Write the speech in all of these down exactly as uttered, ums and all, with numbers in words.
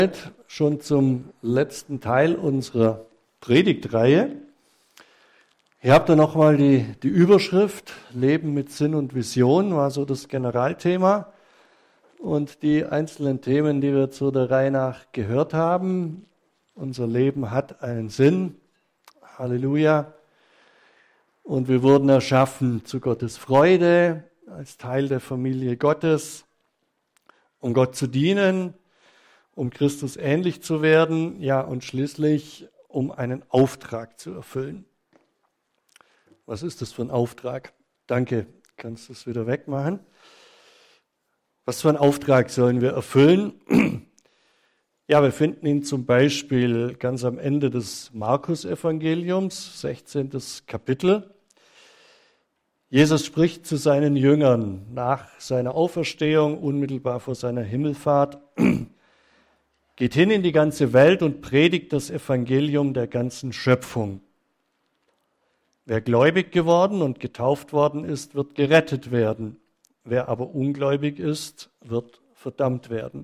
Schon zum letzten Teil unserer Predigtreihe. Hier habt ihr nochmal die, die Überschrift Leben mit Sinn und Vision, war so das Generalthema. Und die einzelnen Themen, die wir zu der Reihe nach gehört haben. Unser Leben hat einen Sinn. Halleluja. Und wir wurden erschaffen zu Gottes Freude, als Teil der Familie Gottes, um Gott zu dienen, um Christus ähnlich zu werden, ja, und schließlich, um einen Auftrag zu erfüllen. Was ist das für ein Auftrag? Danke, kannst du es wieder wegmachen? Was für einen Auftrag sollen wir erfüllen? Ja, wir finden ihn zum Beispiel ganz am Ende des Markus-Evangeliums, sechzehntes Kapitel. Jesus spricht zu seinen Jüngern nach seiner Auferstehung, unmittelbar vor seiner Himmelfahrt. Geht hin in die ganze Welt und predigt das Evangelium der ganzen Schöpfung. Wer gläubig geworden und getauft worden ist, wird gerettet werden. Wer aber ungläubig ist, wird verdammt werden.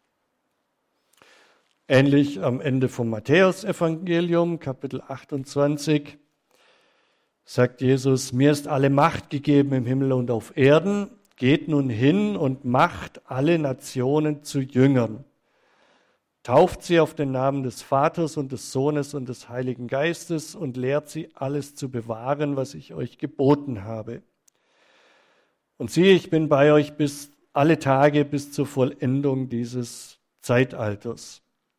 Ähnlich am Ende vom Matthäus-Evangelium, Kapitel achtundzwanzig, sagt Jesus, mir ist alle Macht gegeben im Himmel und auf Erden. Geht nun hin und macht alle Nationen zu Jüngern. Tauft sie auf den Namen des Vaters und des Sohnes und des Heiligen Geistes und lehrt sie, alles zu bewahren, was ich euch geboten habe. Und siehe, ich bin bei euch bis alle Tage bis zur Vollendung dieses Zeitalters.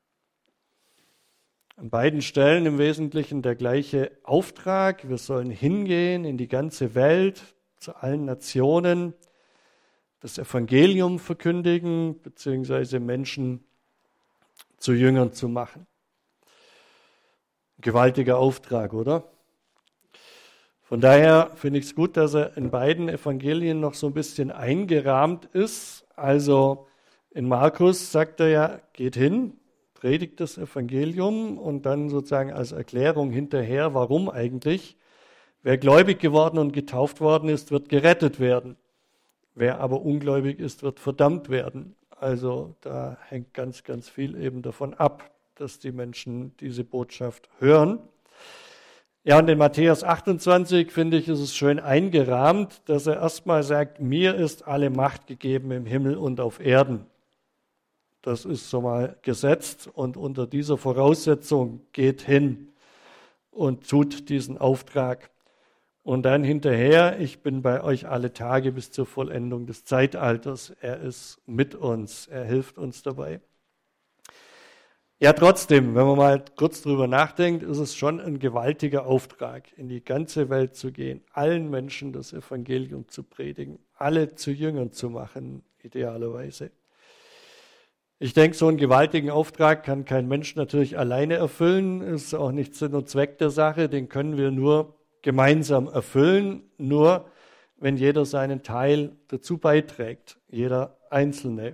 An beiden Stellen im Wesentlichen der gleiche Auftrag. Wir sollen hingehen in die ganze Welt, zu allen Nationen, das Evangelium verkündigen, beziehungsweise Menschen zu Jüngern zu machen. Gewaltiger Auftrag, oder? Von daher finde ich es gut, dass er in beiden Evangelien noch so ein bisschen eingerahmt ist. Also in Markus sagt er ja, geht hin, predigt das Evangelium und dann sozusagen als Erklärung hinterher, warum eigentlich. Wer gläubig geworden und getauft worden ist, wird gerettet werden. Wer aber ungläubig ist, wird verdammt werden. Also da hängt ganz, ganz viel eben davon ab, dass die Menschen diese Botschaft hören. Ja, und in Matthäus achtundzwanzig, finde ich, ist es schön eingerahmt, dass er erstmal sagt, mir ist alle Macht gegeben im Himmel und auf Erden. Das ist so mal gesetzt und unter dieser Voraussetzung geht hin und tut diesen Auftrag. Und dann hinterher, ich bin bei euch alle Tage bis zur Vollendung des Zeitalters. Er ist mit uns, er hilft uns dabei. Ja, trotzdem, wenn man mal kurz drüber nachdenkt, ist es schon ein gewaltiger Auftrag, in die ganze Welt zu gehen, allen Menschen das Evangelium zu predigen, alle zu Jüngern zu machen, idealerweise. Ich denke, so einen gewaltigen Auftrag kann kein Mensch natürlich alleine erfüllen, ist auch nicht Sinn und Zweck der Sache, den können wir nur gemeinsam erfüllen, nur wenn jeder seinen Teil dazu beiträgt, jeder Einzelne.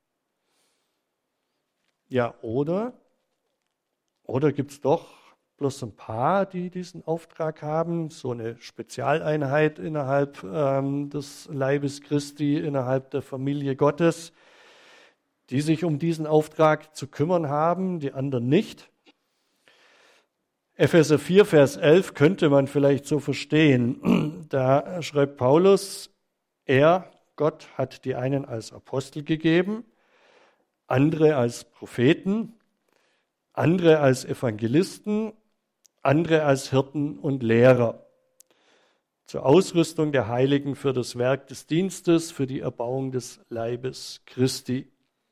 Ja, oder? Oder gibt es doch bloß ein paar, die diesen Auftrag haben, so eine Spezialeinheit innerhalb ähm, des Leibes Christi, innerhalb der Familie Gottes, die sich um diesen Auftrag zu kümmern haben, die anderen nicht? Epheser vier, Vers elf könnte man vielleicht so verstehen. Da schreibt Paulus, er, Gott, hat die einen als Apostel gegeben, andere als Propheten, andere als Evangelisten, andere als Hirten und Lehrer, zur Ausrüstung der Heiligen für das Werk des Dienstes, für die Erbauung des Leibes Christi.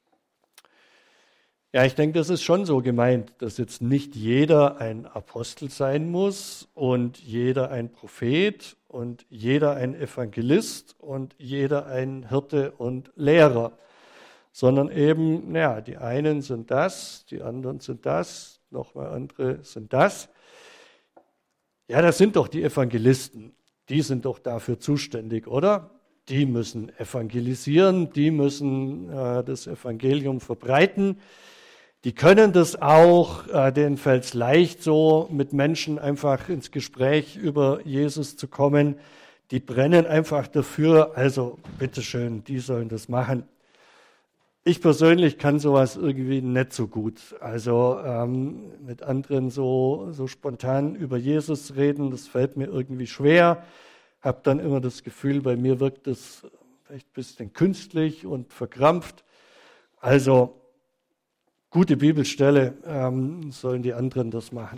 Ja, ich denke, das ist schon so gemeint, dass jetzt nicht jeder ein Apostel sein muss und jeder ein Prophet und jeder ein Evangelist und jeder ein Hirte und Lehrer, sondern eben, naja, die einen sind das, die anderen sind das, nochmal andere sind das. Ja, das sind doch die Evangelisten, die sind doch dafür zuständig, oder? Die müssen evangelisieren, die müssen äh, das Evangelium verbreiten. Die können das auch, äh, denen fällt es leicht, so mit Menschen einfach ins Gespräch über Jesus zu kommen. Die brennen einfach dafür, also bitteschön, die sollen das machen. Ich persönlich kann sowas irgendwie nicht so gut. Also ähm, mit anderen so, so spontan über Jesus reden, das fällt mir irgendwie schwer. Habe dann immer das Gefühl, bei mir wirkt das vielleicht ein bisschen künstlich und verkrampft. Also gute Bibelstelle, ähm, sollen die anderen das machen.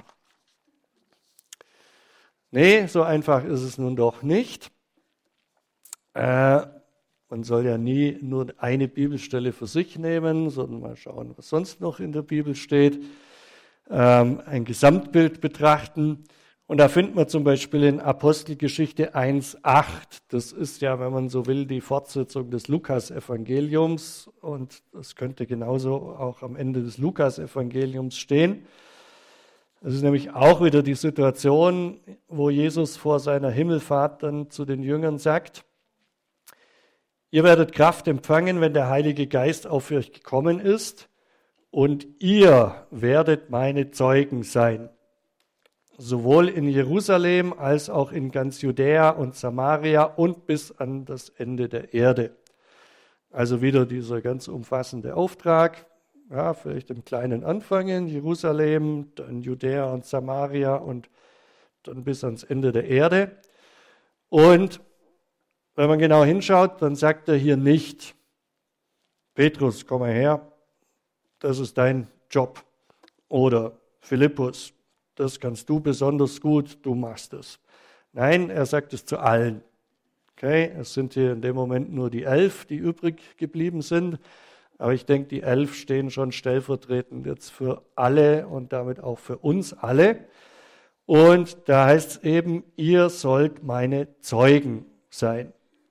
Nee, so einfach ist es nun doch nicht. Äh, Man soll ja nie nur eine Bibelstelle für sich nehmen, sondern mal schauen, was sonst noch in der Bibel steht. Ähm, ein Gesamtbild betrachten. Und da findet man zum Beispiel in Apostelgeschichte eins acht. Das ist ja, wenn man so will, die Fortsetzung des Lukas-Evangeliums. Und das könnte genauso auch am Ende des Lukas-Evangeliums stehen. Das ist nämlich auch wieder die Situation, wo Jesus vor seiner Himmelfahrt dann zu den Jüngern sagt: Ihr werdet Kraft empfangen, wenn der Heilige Geist auf euch gekommen ist, und ihr werdet meine Zeugen sein, sowohl in Jerusalem als auch in ganz Judäa und Samaria und bis an das Ende der Erde. Also wieder dieser ganz umfassende Auftrag, ja, vielleicht im Kleinen anfangen, Jerusalem, dann Judäa und Samaria und dann bis ans Ende der Erde. Und wenn man genau hinschaut, dann sagt er hier nicht: Petrus, komm mal her, das ist dein Job. Oder Philippus, das kannst du besonders gut, du machst es. Nein, er sagt es zu allen. Okay, es sind hier in dem Moment nur die elf, die übrig geblieben sind. Aber ich denke, die elf stehen schon stellvertretend jetzt für alle und damit auch für uns alle. Und da heißt es eben, ihr sollt meine Zeugen sein.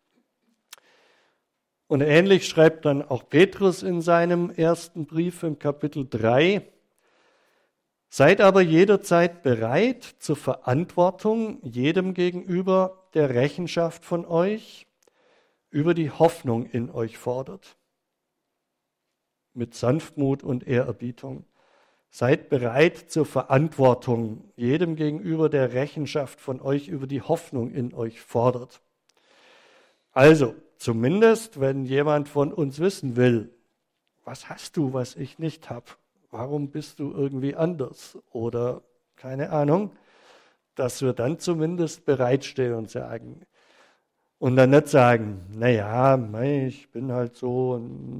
Und ähnlich schreibt dann auch Petrus in seinem ersten Brief im Kapitel drei: Seid aber jederzeit bereit zur Verantwortung jedem gegenüber, der Rechenschaft von euch über die Hoffnung in euch fordert. Mit Sanftmut und Ehrerbietung. Seid bereit zur Verantwortung jedem gegenüber, der Rechenschaft von euch über die Hoffnung in euch fordert. Also, zumindest, wenn jemand von uns wissen will, was hast du, was ich nicht habe? Warum bist du irgendwie anders? Oder keine Ahnung, dass wir dann zumindest bereitstehen und sagen. Und dann nicht sagen, naja, ich bin halt so,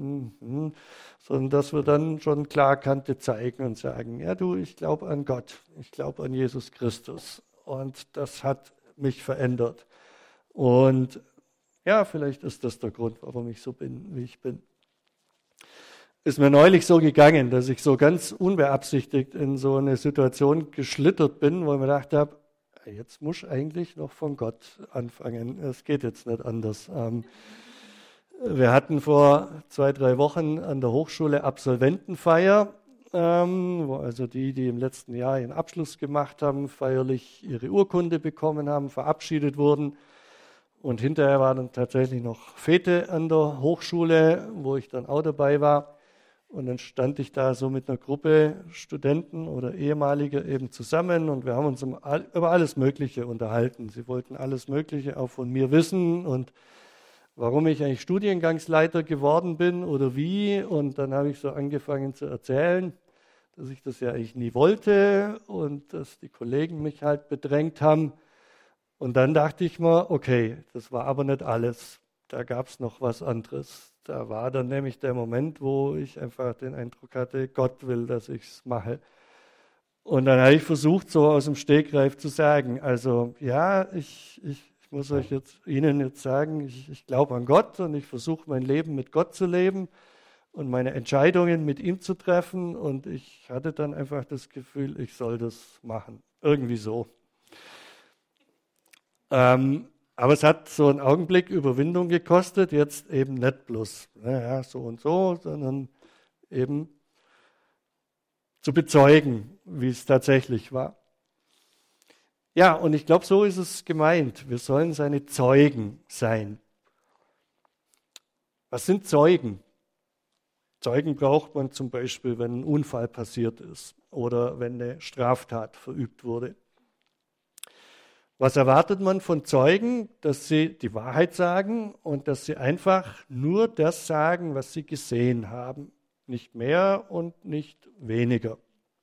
sondern dass wir dann schon klar Kante zeigen und sagen, ja du, ich glaube an Gott, ich glaube an Jesus Christus und das hat mich verändert. Und ja, vielleicht ist das der Grund, warum ich so bin, wie ich bin. Ist mir neulich so gegangen, dass ich so ganz unbeabsichtigt in so eine Situation geschlittert bin, wo ich mir gedacht habe, jetzt muss ich eigentlich noch von Gott anfangen. Es geht jetzt nicht anders. Wir hatten vor zwei, drei Wochen an der Hochschule Absolventenfeier, wo also die, die im letzten Jahr ihren Abschluss gemacht haben, feierlich ihre Urkunde bekommen haben, verabschiedet wurden. Und hinterher war dann tatsächlich noch Fete an der Hochschule, wo ich dann auch dabei war. Und dann stand ich da so mit einer Gruppe Studenten oder Ehemaliger eben zusammen und wir haben uns über alles Mögliche unterhalten. Sie wollten alles Mögliche auch von mir wissen und warum ich eigentlich Studiengangsleiter geworden bin oder wie. Und dann habe ich so angefangen zu erzählen, dass ich das ja eigentlich nie wollte und dass die Kollegen mich halt bedrängt haben. Und dann dachte ich mir, okay, das war aber nicht alles. Da gab es noch was anderes. Da war dann nämlich der Moment, wo ich einfach den Eindruck hatte, Gott will, dass ich es mache. Und dann habe ich versucht, so aus dem Stegreif zu sagen, also ja, ich, ich, ich muss euch jetzt, Ihnen jetzt sagen, ich, ich glaube an Gott und ich versuche mein Leben mit Gott zu leben und meine Entscheidungen mit ihm zu treffen. Und ich hatte dann einfach das Gefühl, ich soll das machen. Irgendwie so. Ähm, Aber es hat so einen Augenblick Überwindung gekostet, jetzt eben nicht bloß naja, so und so, sondern eben zu bezeugen, wie es tatsächlich war. Ja, und ich glaube, so ist es gemeint. Wir sollen seine Zeugen sein. Was sind Zeugen? Zeugen braucht man zum Beispiel, wenn ein Unfall passiert ist oder wenn eine Straftat verübt wurde. Was erwartet man von Zeugen? Dass sie die Wahrheit sagen und dass sie einfach nur das sagen, was sie gesehen haben. Nicht mehr und nicht weniger.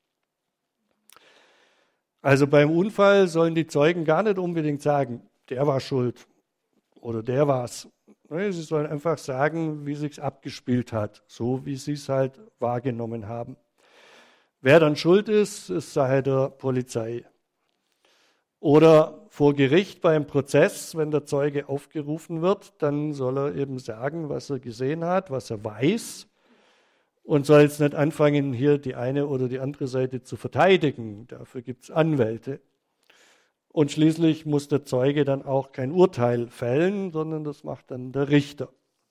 Also beim Unfall sollen die Zeugen gar nicht unbedingt sagen, der war schuld oder der war's. Sie sollen einfach sagen, wie sich's abgespielt hat, so wie sie es halt wahrgenommen haben. Wer dann schuld ist, ist Sache der Polizei. Oder vor Gericht beim Prozess, wenn der Zeuge aufgerufen wird, dann soll er eben sagen, was er gesehen hat, was er weiß und soll jetzt nicht anfangen, hier die eine oder die andere Seite zu verteidigen. Dafür gibt es Anwälte. Und schließlich muss der Zeuge dann auch kein Urteil fällen, sondern das macht dann der Richter.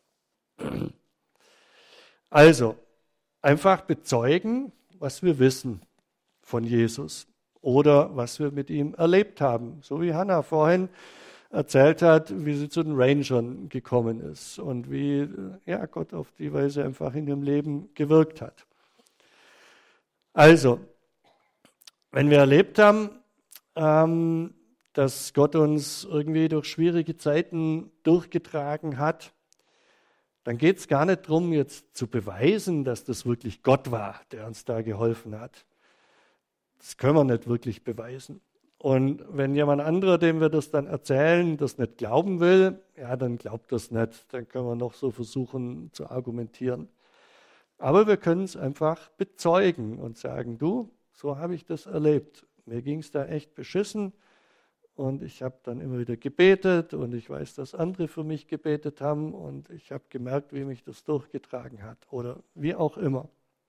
Also, einfach bezeugen, was wir wissen von Jesus oder was wir mit ihm erlebt haben. So wie Hannah vorhin erzählt hat, wie sie zu den Rangern gekommen ist und wie ja, Gott auf die Weise einfach in ihrem Leben gewirkt hat. Also, wenn wir erlebt haben, ähm, dass Gott uns irgendwie durch schwierige Zeiten durchgetragen hat, dann geht es gar nicht darum, jetzt zu beweisen, dass das wirklich Gott war, der uns da geholfen hat. Das können wir nicht wirklich beweisen. Und wenn jemand anderer, dem wir das dann erzählen, das nicht glauben will, ja, dann glaubt das nicht. Dann können wir noch so versuchen zu argumentieren. Aber wir können es einfach bezeugen und sagen, du, so habe ich das erlebt. Mir ging es da echt beschissen und ich habe dann immer wieder gebetet und ich weiß, dass andere für mich gebetet haben und ich habe gemerkt, wie mich das durchgetragen hat oder wie auch immer.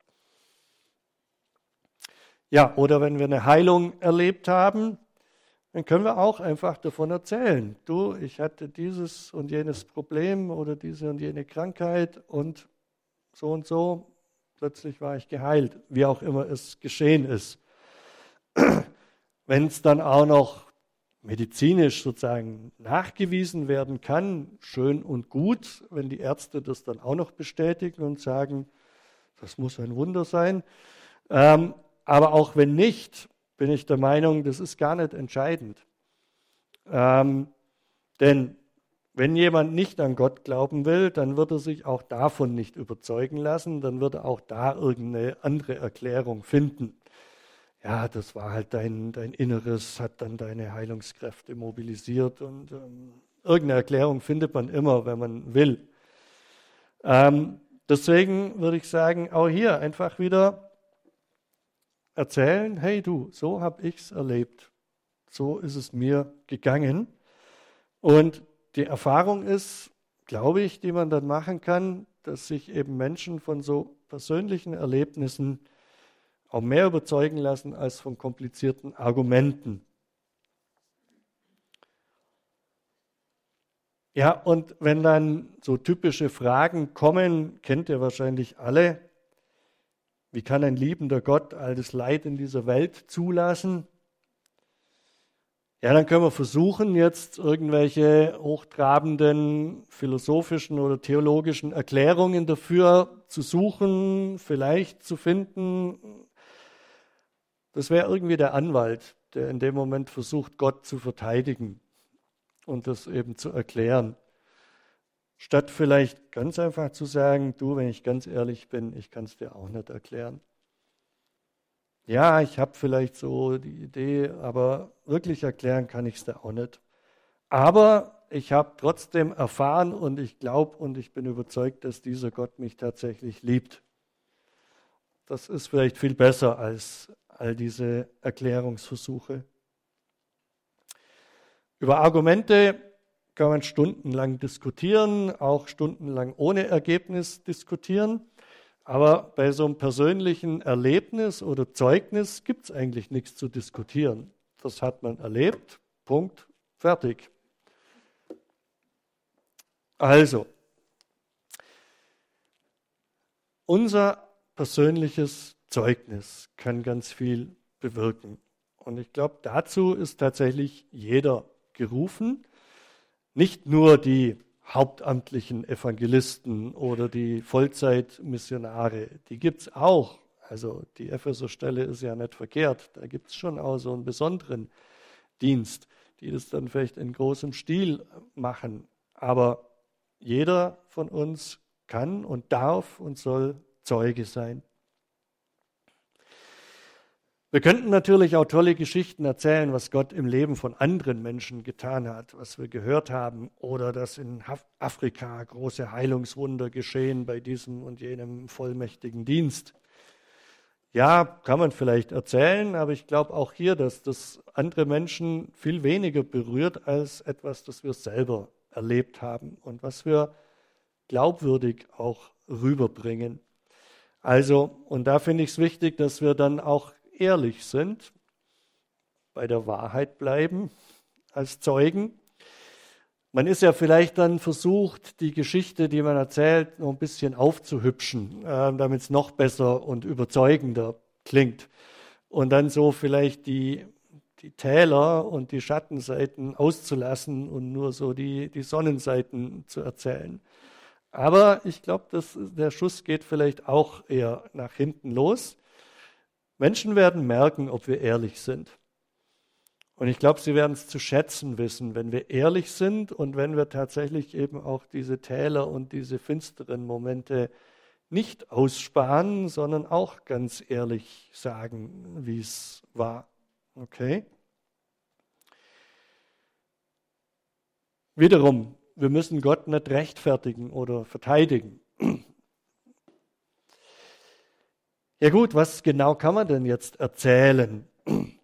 Ja, oder wenn wir eine Heilung erlebt haben, dann können wir auch einfach davon erzählen. Du, ich hatte dieses und jenes Problem oder diese und jene Krankheit und so und so, plötzlich war ich geheilt, wie auch immer es geschehen ist. Wenn es dann auch noch medizinisch sozusagen nachgewiesen werden kann, schön und gut, wenn die Ärzte das dann auch noch bestätigen und sagen, das muss ein Wunder sein. Ähm, aber auch wenn nicht, bin ich der Meinung, das ist gar nicht entscheidend. Ähm, denn wenn jemand nicht an Gott glauben will, dann wird er sich auch davon nicht überzeugen lassen, dann wird er auch da irgendeine andere Erklärung finden. Ja, das war halt dein, dein Inneres, hat dann deine Heilungskräfte mobilisiert und ähm, irgendeine Erklärung findet man immer, wenn man will. Ähm, deswegen würde ich sagen, auch hier einfach wieder erzählen, hey du, so habe ich es erlebt, so ist es mir gegangen. Und die Erfahrung ist, glaube ich, die man dann machen kann, dass sich eben Menschen von so persönlichen Erlebnissen auch mehr überzeugen lassen als von komplizierten Argumenten. Ja, und wenn dann so typische Fragen kommen, kennt ihr wahrscheinlich alle, wie kann ein liebender Gott all das Leid in dieser Welt zulassen? Ja, dann können wir versuchen, jetzt irgendwelche hochtrabenden philosophischen oder theologischen Erklärungen dafür zu suchen, vielleicht zu finden. Das wäre irgendwie der Anwalt, der in dem Moment versucht, Gott zu verteidigen und das eben zu erklären. Statt vielleicht ganz einfach zu sagen, du, wenn ich ganz ehrlich bin, ich kann es dir auch nicht erklären. Ja, ich habe vielleicht so die Idee, aber wirklich erklären kann ich es dir auch nicht. Aber ich habe trotzdem erfahren und ich glaube und ich bin überzeugt, dass dieser Gott mich tatsächlich liebt. Das ist vielleicht viel besser als all diese Erklärungsversuche. Über Argumente kann man stundenlang diskutieren, auch stundenlang ohne Ergebnis diskutieren. Aber bei so einem persönlichen Erlebnis oder Zeugnis gibt es eigentlich nichts zu diskutieren. Das hat man erlebt, Punkt, fertig. Also, unser persönliches Zeugnis kann ganz viel bewirken. Und ich glaube, dazu ist tatsächlich jeder gerufen. Nicht nur die hauptamtlichen Evangelisten oder die Vollzeitmissionare, die gibt es auch. Also die Epheser-Stelle ist ja nicht verkehrt, da gibt es schon auch so einen besonderen Dienst, die das dann vielleicht in großem Stil machen. Aber jeder von uns kann und darf und soll Zeuge sein. Wir könnten natürlich auch tolle Geschichten erzählen, was Gott im Leben von anderen Menschen getan hat, was wir gehört haben, oder dass in Afrika große Heilungswunder geschehen bei diesem und jenem vollmächtigen Dienst. Ja, kann man vielleicht erzählen, aber ich glaube auch hier, dass das andere Menschen viel weniger berührt als etwas, das wir selber erlebt haben und was wir glaubwürdig auch rüberbringen. Also, und da finde ich es wichtig, dass wir dann auch ehrlich sind, bei der Wahrheit bleiben als Zeugen. Man ist ja vielleicht dann versucht, die Geschichte, die man erzählt, noch ein bisschen aufzuhübschen, äh, damit es noch besser und überzeugender klingt. Und dann so vielleicht die, die Täler und die Schattenseiten auszulassen und nur so die, die Sonnenseiten zu erzählen. Aber ich glaube, der Schuss geht vielleicht auch eher nach hinten los. Menschen werden merken, ob wir ehrlich sind. Und ich glaube, sie werden es zu schätzen wissen, wenn wir ehrlich sind und wenn wir tatsächlich eben auch diese Täler und diese finsteren Momente nicht aussparen, sondern auch ganz ehrlich sagen, wie es war. Okay? Wiederum, wir müssen Gott nicht rechtfertigen oder verteidigen. Ja gut, was genau kann man denn jetzt erzählen? Wenn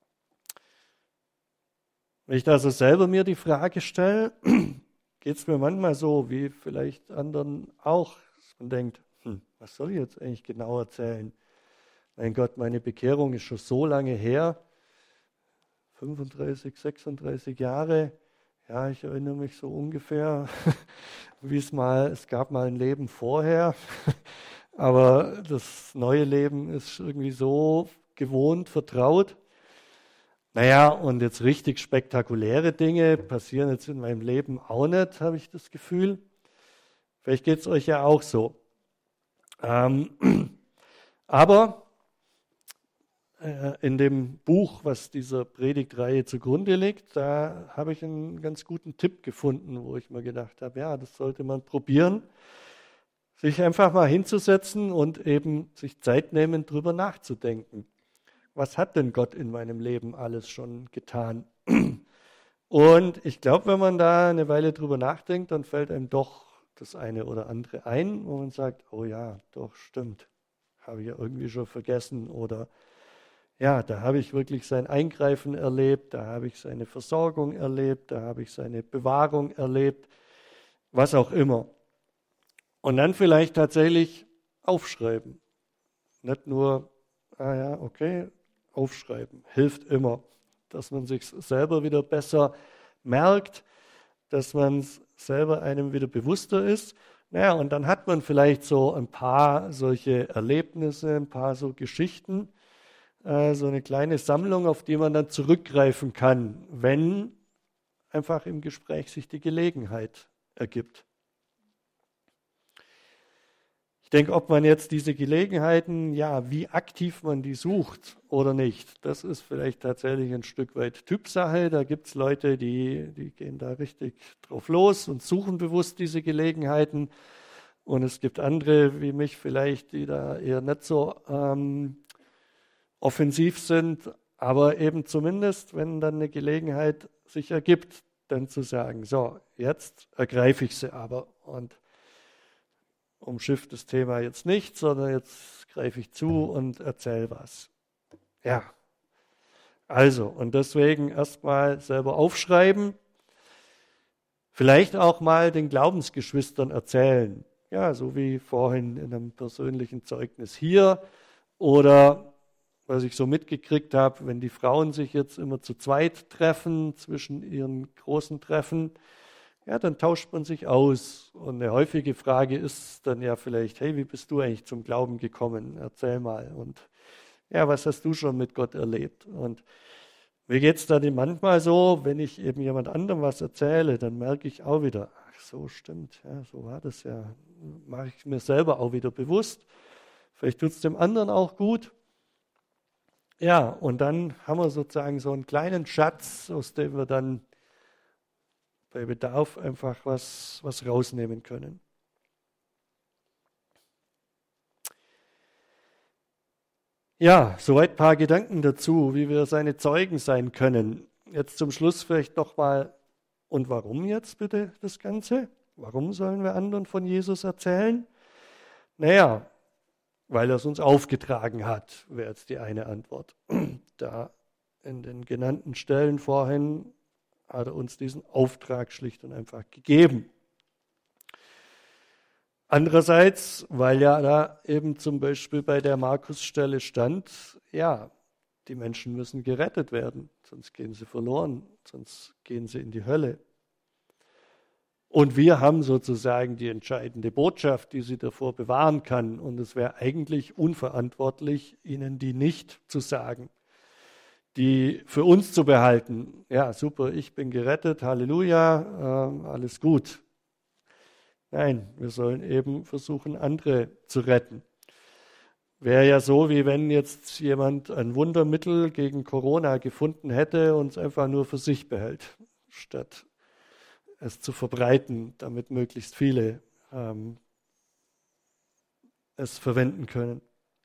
ich da so selber mir die Frage stelle, geht es mir manchmal so, wie vielleicht anderen auch. Man denkt, hm, was soll ich jetzt eigentlich genau erzählen? Mein Gott, meine Bekehrung ist schon so lange her, fünfunddreißig, sechsunddreißig Jahre. Ja, ich erinnere mich so ungefähr, wie es mal, es gab mal ein Leben vorher. Aber das neue Leben ist irgendwie so gewohnt, vertraut. Naja, und jetzt richtig spektakuläre Dinge passieren jetzt in meinem Leben auch nicht, habe ich das Gefühl. Vielleicht geht es euch ja auch so. Ähm, aber äh, in dem Buch, was dieser Predigtreihe zugrunde liegt, da habe ich einen ganz guten Tipp gefunden, wo ich mir gedacht habe, ja, das sollte man probieren. Sich einfach mal hinzusetzen und eben sich Zeit nehmen, drüber nachzudenken. Was hat denn Gott in meinem Leben alles schon getan? Und ich glaube, wenn man da eine Weile drüber nachdenkt, dann fällt einem doch das eine oder andere ein, wo man sagt, oh ja, doch, stimmt, habe ich ja irgendwie schon vergessen. Oder ja, da habe ich wirklich sein Eingreifen erlebt, da habe ich seine Versorgung erlebt, da habe ich seine Bewahrung erlebt, was auch immer. Und dann vielleicht tatsächlich aufschreiben. Nicht nur, ah ja, okay, aufschreiben. Hilft immer, dass man sich selber wieder besser merkt, dass man es selber einem wieder bewusster ist. Naja, und dann hat man vielleicht so ein paar solche Erlebnisse, ein paar so Geschichten, äh, so eine kleine Sammlung, auf die man dann zurückgreifen kann, wenn einfach im Gespräch sich die Gelegenheit ergibt. Ich denke, ob man jetzt diese Gelegenheiten, ja, wie aktiv man die sucht oder nicht, das ist vielleicht tatsächlich ein Stück weit Typsache. Da gibt es Leute, die, die gehen da richtig drauf los und suchen bewusst diese Gelegenheiten. Und es gibt andere wie mich vielleicht, die da eher nicht so ähm, offensiv sind, aber eben zumindest, wenn dann eine Gelegenheit sich ergibt, dann zu sagen, so, jetzt ergreife ich sie aber und umschifft das Thema jetzt nicht, sondern jetzt greife ich zu und erzähle was. Ja, also, und deswegen erstmal selber aufschreiben, vielleicht auch mal den Glaubensgeschwistern erzählen. Ja, so wie vorhin in einem persönlichen Zeugnis hier oder was ich so mitgekriegt habe, wenn die Frauen sich jetzt immer zu zweit treffen, zwischen ihren großen Treffen, ja, dann tauscht man sich aus. Und eine häufige Frage ist dann ja vielleicht, hey, wie bist du eigentlich zum Glauben gekommen? Erzähl mal. Und ja, was hast du schon mit Gott erlebt? Und mir geht es dann manchmal so, wenn ich eben jemand anderem was erzähle, dann merke ich auch wieder, ach so, stimmt, ja, so war das ja. Mache ich mir selber auch wieder bewusst. Vielleicht tut es dem anderen auch gut. Ja, und dann haben wir sozusagen so einen kleinen Schatz, aus dem wir dann bei Bedarf einfach was, was rausnehmen können. Ja, soweit ein paar Gedanken dazu, wie wir seine Zeugen sein können. Jetzt zum Schluss vielleicht nochmal, und warum jetzt bitte das Ganze? Warum sollen wir anderen von Jesus erzählen? Naja, weil er es uns aufgetragen hat, wäre jetzt die eine Antwort. Da in den genannten Stellen vorhin hat er uns diesen Auftrag schlicht und einfach gegeben. Andererseits, weil ja da eben zum Beispiel bei der Markus-Stelle stand, ja, die Menschen müssen gerettet werden, sonst gehen sie verloren, sonst gehen sie in die Hölle. Und wir haben sozusagen die entscheidende Botschaft, die sie davor bewahren kann. Und es wäre eigentlich unverantwortlich, ihnen die nicht zu sagen, die für uns zu behalten. Ja, super, ich bin gerettet, Halleluja, äh, alles gut. Nein, wir sollen eben versuchen, andere zu retten. Wäre ja so, wie wenn jetzt jemand ein Wundermittel gegen Corona gefunden hätte und es einfach nur für sich behält, statt es zu verbreiten, damit möglichst viele ähm, es verwenden können.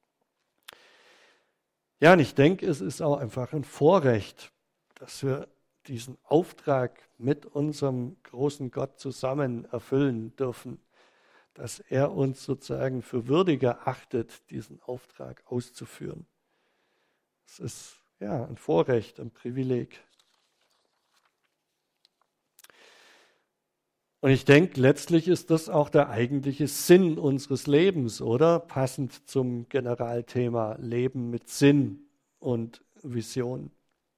Ja, und ich denke, es ist auch einfach ein Vorrecht, dass wir diesen Auftrag mit unserem großen Gott zusammen erfüllen dürfen, dass er uns sozusagen für würdiger achtet, diesen Auftrag auszuführen. Es ist ja ein Vorrecht, ein Privileg. Und ich denke, letztlich ist das auch der eigentliche Sinn unseres Lebens, oder? Passend zum Generalthema Leben mit Sinn und Vision.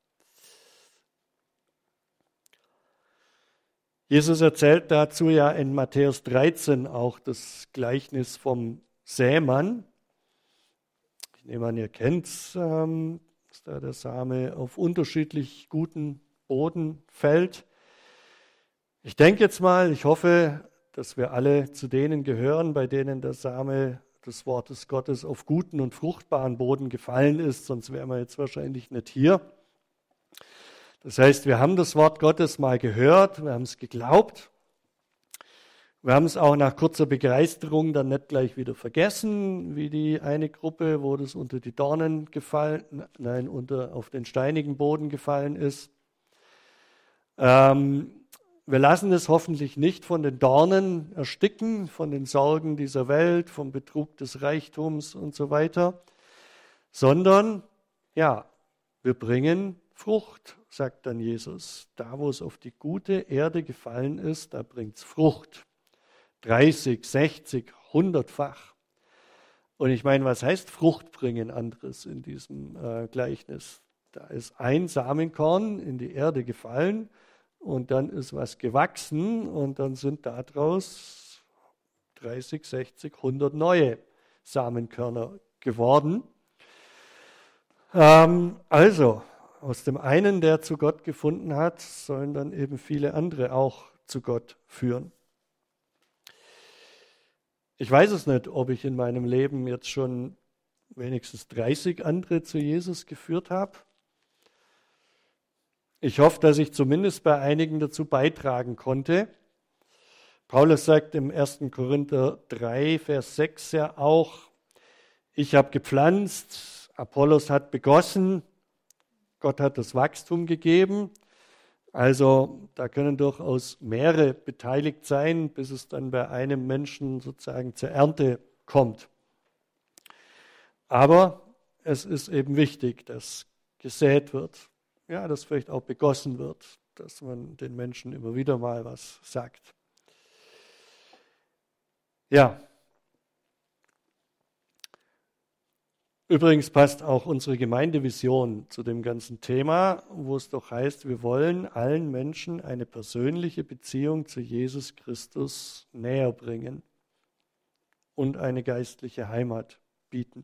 Jesus erzählt dazu ja in Matthäus dreizehn auch das Gleichnis vom Sämann. Ich nehme an, ihr kennt es, ähm, dass da der Same auf unterschiedlich guten Boden fällt. Ich denke jetzt mal, ich hoffe, dass wir alle zu denen gehören, bei denen der Same des Wortes Gottes auf guten und fruchtbaren Boden gefallen ist, sonst wären wir jetzt wahrscheinlich nicht hier. Das heißt, wir haben das Wort Gottes mal gehört, wir haben es geglaubt, wir haben es auch nach kurzer Begeisterung dann nicht gleich wieder vergessen, wie die eine Gruppe, wo das unter die Dornen gefallen, nein, unter auf den steinigen Boden gefallen ist. Ähm, wir lassen es hoffentlich nicht von den Dornen ersticken, von den Sorgen dieser Welt, vom Betrug des Reichtums und so weiter, sondern, ja, wir bringen Frucht, sagt dann Jesus. Da, wo es auf die gute Erde gefallen ist, da bringt es Frucht. dreißig, sechzig, hundertfach. Und ich meine, was heißt Frucht bringen anderes in diesem äh, Gleichnis? Da ist ein Samenkorn in die Erde gefallen und dann ist was gewachsen und dann sind daraus dreißig, sechzig, hundert neue Samenkörner geworden. Ähm, also, aus dem einen, der zu Gott gefunden hat, sollen dann eben viele andere auch zu Gott führen. Ich weiß es nicht, ob ich in meinem Leben jetzt schon wenigstens dreißig andere zu Jesus geführt habe. Ich hoffe, dass ich zumindest bei einigen dazu beitragen konnte. Paulus sagt im ersten Korinther drei, Vers sechs ja auch, ich habe gepflanzt, Apollos hat begossen, Gott hat das Wachstum gegeben. Also da können durchaus mehrere beteiligt sein, bis es dann bei einem Menschen sozusagen zur Ernte kommt. Aber es ist eben wichtig, dass gesät wird, ja, dass vielleicht auch begossen wird, dass man den Menschen immer wieder mal was sagt. Ja. Übrigens passt auch unsere Gemeindevision zu dem ganzen Thema, wo es doch heißt, wir wollen allen Menschen eine persönliche Beziehung zu Jesus Christus näher bringen und eine geistliche Heimat bieten.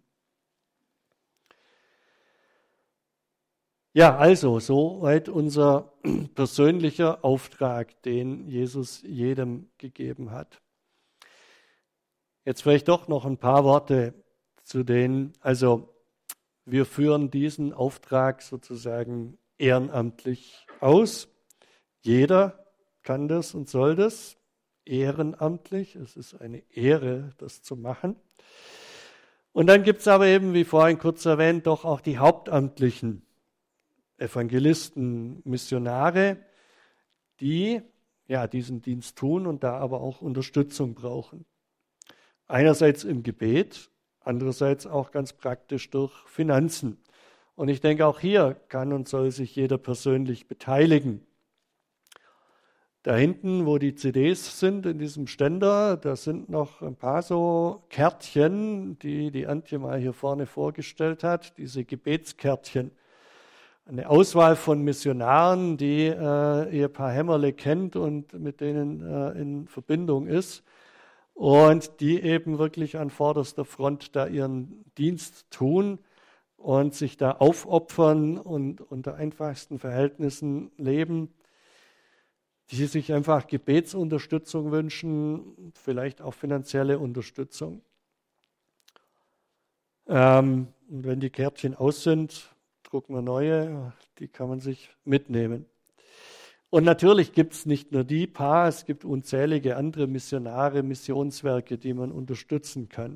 Ja, also soweit unser persönlicher Auftrag, den Jesus jedem gegeben hat. Jetzt vielleicht doch noch ein paar Worte zu denen, also wir führen diesen Auftrag sozusagen ehrenamtlich aus. Jeder kann das und soll das ehrenamtlich. Es ist eine Ehre, das zu machen. Und dann gibt es aber eben, wie vorhin kurz erwähnt, doch auch die hauptamtlichen Evangelisten, Missionare, die ja diesen Dienst tun und da aber auch Unterstützung brauchen. Einerseits im Gebet, andererseits auch ganz praktisch durch Finanzen. Und ich denke, auch hier kann und soll sich jeder persönlich beteiligen. Da hinten, wo die C Ds sind, in diesem Ständer, da sind noch ein paar so Kärtchen, die die Antje mal hier vorne vorgestellt hat, diese Gebetskärtchen. Eine Auswahl von Missionaren, die äh, Ehepaar Hämmerle kennt und mit denen äh, in Verbindung ist und die eben wirklich an vorderster Front da ihren Dienst tun und sich da aufopfern und unter einfachsten Verhältnissen leben, die sich einfach Gebetsunterstützung wünschen, vielleicht auch finanzielle Unterstützung. Ähm, und wenn die Kärtchen aus sind, drucken wir neue, die kann man sich mitnehmen. Und natürlich gibt es nicht nur die paar, es gibt unzählige andere Missionare, Missionswerke, die man unterstützen kann.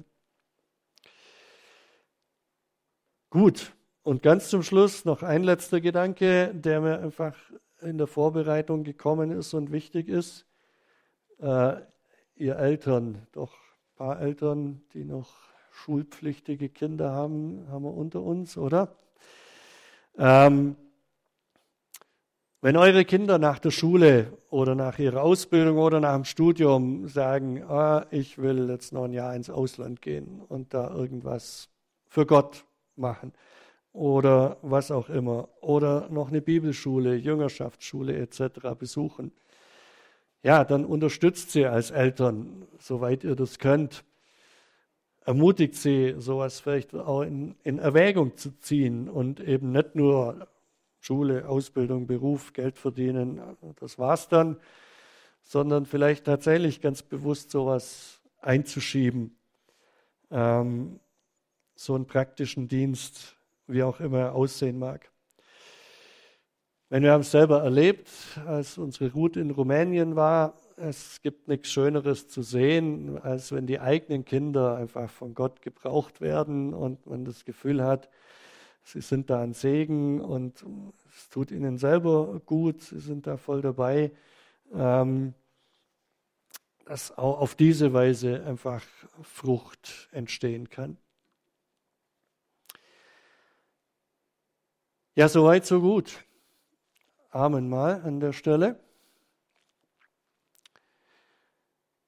Gut, und ganz zum Schluss noch ein letzter Gedanke, der mir einfach in der Vorbereitung gekommen ist und wichtig ist. Äh, ihr Eltern, doch ein paar Eltern, die noch schulpflichtige Kinder haben, haben wir unter uns, oder? Ähm, wenn eure Kinder nach der Schule oder nach ihrer Ausbildung oder nach dem Studium sagen, ah, ich will jetzt noch ein Jahr ins Ausland gehen und da irgendwas für Gott machen oder was auch immer oder noch eine Bibelschule, Jüngerschaftsschule et cetera besuchen, ja, dann unterstützt sie als Eltern, soweit ihr das könnt. Ermutigt sie, sowas vielleicht auch in, in Erwägung zu ziehen und eben nicht nur Schule, Ausbildung, Beruf, Geld verdienen, das war's dann, sondern vielleicht tatsächlich ganz bewusst sowas einzuschieben, ähm, so einen praktischen Dienst, wie auch immer er aussehen mag. Wenn wir haben es selber erlebt, als unsere Ruth in Rumänien war, es gibt nichts Schöneres zu sehen, als wenn die eigenen Kinder einfach von Gott gebraucht werden und man das Gefühl hat, sie sind da ein Segen und es tut ihnen selber gut, sie sind da voll dabei, ähm, dass auch auf diese Weise einfach Frucht entstehen kann. Ja, soweit, so gut. Amen mal an der Stelle.